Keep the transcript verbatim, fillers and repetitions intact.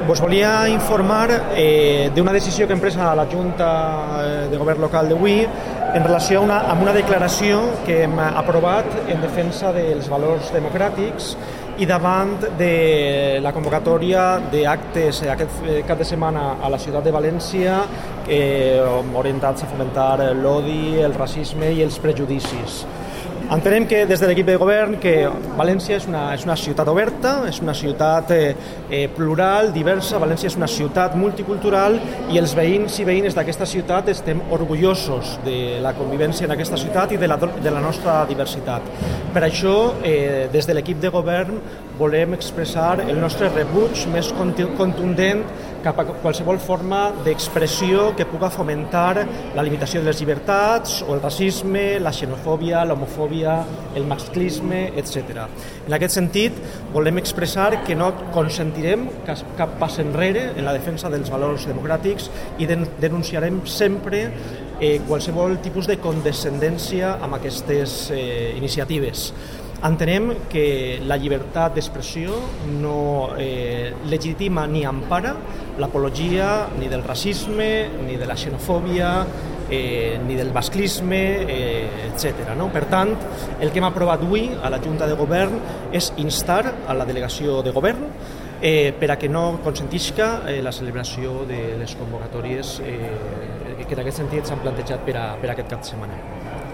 Vos volia informar eh, d'una decisió que hem pres a la Junta de Govern Local d'avui en relació a una, amb una declaració que hem aprovat en defensa dels valors democràtics i davant de la convocatòria d'actes aquest cap de setmana a la ciutat de València eh, orientats a fomentar l'odi, el racisme i els prejudicis. Entenem que des de l'equip de govern que València és una, és una ciutat oberta, és una ciutat eh, eh, plural, diversa. València és una ciutat multicultural i els veïns i veïnes d'aquesta ciutat estem orgullosos de la convivència en aquesta ciutat i de la, de la nostra diversitat. Per això, eh, des de l'equip de govern volem expressar el nostre rebuig més contundent cap a qualsevol forma d'expressió que puga fomentar la limitació de les llibertats o el racisme, la xenofòbia, l'homofòbia, el masclisme, etcètera. En aquest sentit, volem expressar que no consentirem cap pas enrere en la defensa dels valors democràtics i denunciarem sempre eh, qualsevol tipus de condescendència amb aquestes eh, iniciatives. Entenem que la llibertat d'expressió no eh, legitima ni empara l'apologia ni del racisme, ni de la xenofòbia, eh, ni del masclisme, eh, etcètera. No? Per tant, el que hem aprovat avui a la Junta de Govern és instar a la delegació de govern eh, per a que no consentisca eh, la celebració de les convocatòries eh, que en aquest sentit s'han plantejat per a, per a aquest cap de setmana.